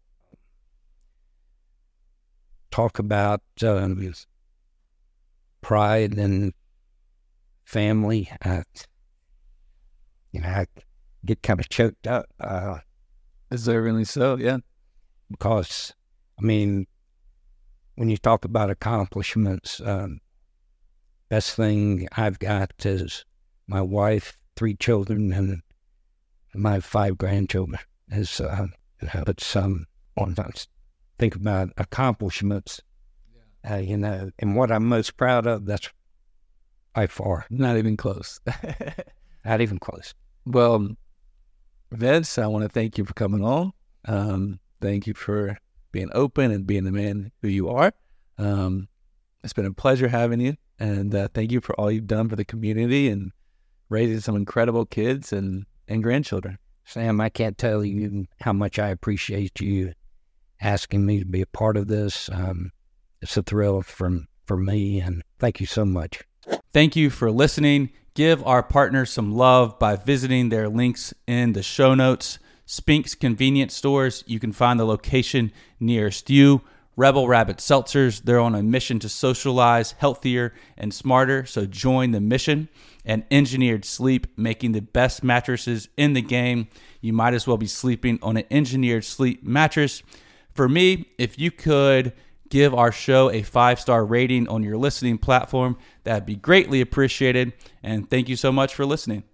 talk about um, pride and family. I, you know, I get kind of choked up uh, Deservingly so, yeah. because, I mean, when you talk about accomplishments, um, best thing I've got is my wife, three children, and my five grandchildren. Is uh, it's um, when I think about accomplishments, uh, you know, and what I'm most proud of. That's by far Not even close. not even close. Well, Vince, I want to thank you for coming on. Um, thank you for being open and being the man who you are. Um, it's been a pleasure having you, and uh, thank you for all you've done for the community and raising some incredible kids and, and grandchildren. Sam, I can't tell you how much I appreciate you asking me to be a part of this. Um, it's a thrill from for me, and thank you so much. Thank you for listening. Give our partners some love by visiting their links in the show notes. Spink's Convenience Stores, you can find the location nearest you. Rebel Rabbit Seltzers, they're on a mission to socialize healthier and smarter, so join the mission. And Engineered Sleep, making the best mattresses in the game. You might as well be sleeping on an Engineered Sleep mattress. For me, if you could give our show a five-star rating on your listening platform, that'd be greatly appreciated. And thank you so much for listening.